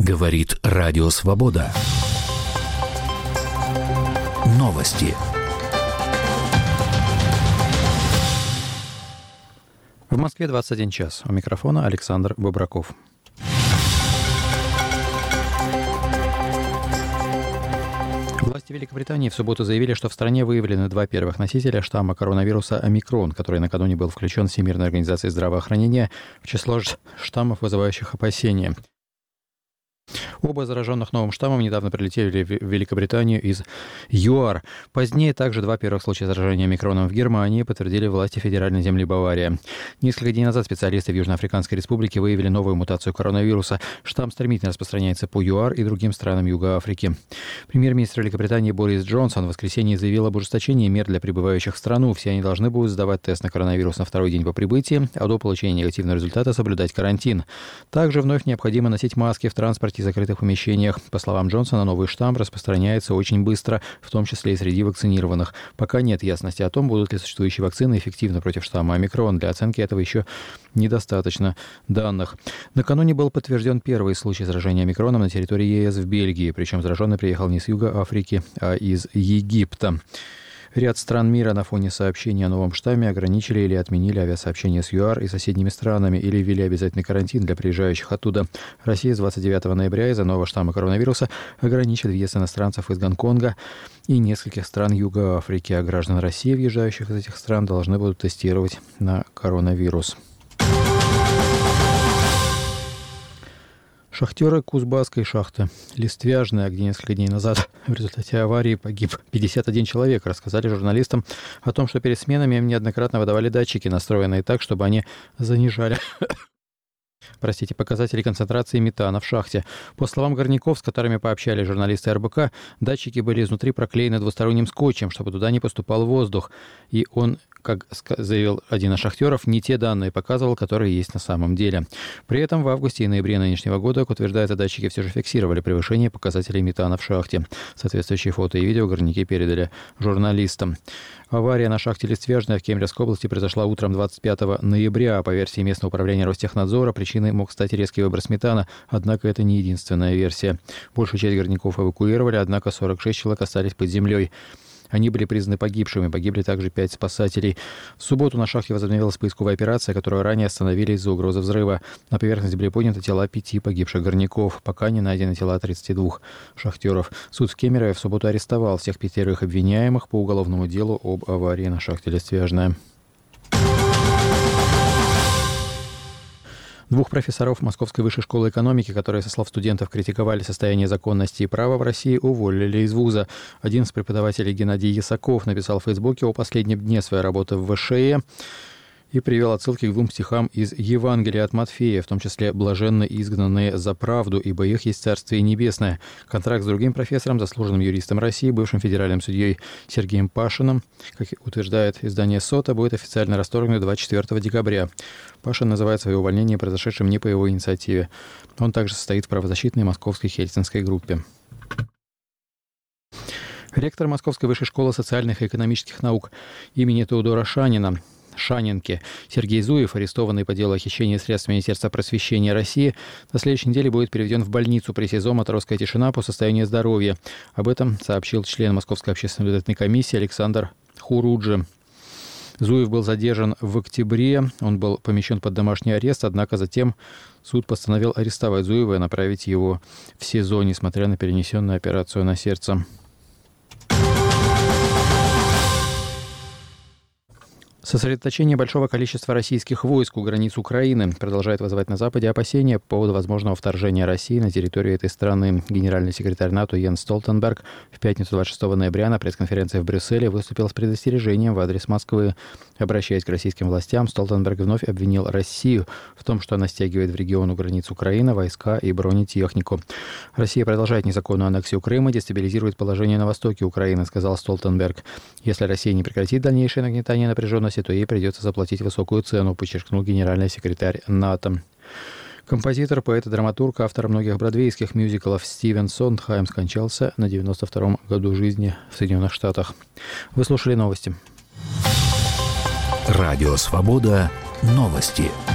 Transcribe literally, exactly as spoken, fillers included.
Говорит Радио Свобода. Новости. В Москве двадцать один час. У микрофона Александр Бобраков. Власти Великобритании в субботу заявили, что в стране выявлены два первых носителя штамма коронавируса омикрон, который накануне был включен Всемирной организацией здравоохранения в число штаммов, вызывающих опасения. Оба зараженных новым штаммом недавно прилетели в Великобританию из ЮАР. Позднее также два первых случая заражения омикроном в Германии подтвердили власти федеральной земли Бавария. Несколько дней назад специалисты в Южноафриканской республике выявили новую мутацию коронавируса. Штамм стремительно распространяется по ЮАР и другим странам Юга Африки. Премьер-министр Великобритании Борис Джонсон в воскресенье заявил об ужесточении мер для прибывающих в страну. Все они должны будут сдавать тест на коронавирус на второй день по прибытии, а до получения негативного результата соблюдать карантин. Также вновь необходимо носить маски в транспорте и закрытых помещениях. По словам Джонсона, новый штамм распространяется очень быстро, в том числе и среди вакцинированных. Пока нет ясности о том, будут ли существующие вакцины эффективны против штамма омикрон. Для оценки этого еще недостаточно данных. Накануне был подтвержден первый случай заражения омикроном на территории ЕС в Бельгии. Причем зараженный приехал не с юга Африки, а из Египта. Ряд стран мира на фоне сообщений о новом штамме ограничили или отменили авиасообщения с ЮАР и соседними странами или ввели обязательный карантин для приезжающих оттуда. Россия с двадцать девятого ноября из-за нового штамма коронавируса ограничит въезд иностранцев из Гонконга и нескольких стран Юга Африки, а граждан России, въезжающих из этих стран, должны будут тестировать на коронавирус. Шахтеры Кузбасской шахты Листвяжная, где несколько дней назад в результате аварии погиб пятьдесят один человек, рассказали журналистам о том, что перед сменами им неоднократно выдавали датчики, настроенные так, чтобы они занижали простите, показатели концентрации метана в шахте. По словам горняков, с которыми пообщались журналисты эр бэ ка, датчики были изнутри проклеены двусторонним скотчем, чтобы туда не поступал воздух. И он, как заявил один из шахтеров, не те данные показывал, которые есть на самом деле. При этом в августе и ноябре нынешнего года, как утверждается, датчики все же фиксировали превышение показателей метана в шахте. Соответствующие фото и видео горняки передали журналистам. Авария на шахте Листвяжная в Кемеровской области произошла утром двадцать пятого ноября. По версии местного управления Ростехнадзора, причиной мог стать резкий выброс метана, однако это не единственная версия. Большую часть горняков эвакуировали, однако сорок шесть человек остались под землей. Они были признаны погибшими. Погибли также пять спасателей. В субботу на шахте возобновилась поисковая операция, которую ранее остановили из-за угрозы взрыва. На поверхность были подняты тела пяти погибших горняков. Пока не найдены тела тридцати двух шахтеров. Суд в Кемерове в субботу арестовал всех пятерых обвиняемых по уголовному делу об аварии на шахте Листвяжная. Двух профессоров Московской высшей школы экономики, которые, со слов студентов, критиковали состояние законности и права в России, уволили из вуза. Один из преподавателей, Геннадий Ясаков, написал в Фейсбуке о последнем дне своей работы в вэ ша е и привел отсылки к двум стихам из Евангелия от Матфея, в том числе «блаженны изгнанные за правду, ибо их есть Царствие Небесное». Контракт с другим профессором, заслуженным юристом России, бывшим федеральным судьей Сергеем Пашиным, как утверждает издание «Сота», будет официально расторгнут двадцать четвёртого декабря. Пашин называет свое увольнение произошедшим не по его инициативе. Он также состоит в правозащитной московской хельсинской группе. Ректор Московской высшей школы социальных и экономических наук имени Теодора Шанина Шанинки Сергей Зуев, арестованный по делу о хищении средств Министерства просвещения России, на следующей неделе будет переведен в больницу при СИЗО «Матросская тишина» по состоянию здоровья. Об этом сообщил член Московской общественной наблюдательной комиссии Александр Хуруджи. Зуев был задержан в октябре, он был помещен под домашний арест, однако затем суд постановил арестовать Зуева и направить его в СИЗО, несмотря на перенесенную операцию на сердце. Сосредоточение большого количества российских войск у границ Украины продолжает вызывать на Западе опасения по поводу возможного вторжения России на территорию этой страны. Генеральный секретарь НАТО Йенс Столтенберг в пятницу двадцать шестого ноября на пресс-конференции в Брюсселе выступил с предостережением в адрес Москвы. Обращаясь к российским властям, Столтенберг вновь обвинил Россию в том, что она стягивает в регион у границ Украины войска и бронетехнику. Россия продолжает незаконную аннексию Крыма, дестабилизирует положение на востоке Украины, сказал Столтенберг. Если Россия не прекратит дальнейшее нагнетание напряженности, то ей придется заплатить высокую цену, подчеркнул генеральный секретарь НАТО. Композитор, поэт и драматург, автор многих бродвейских мюзиклов Стивен Сондхайм скончался на девяносто втором году жизни в Соединенных Штатах. Вы слушали новости. Радио Свобода. Новости.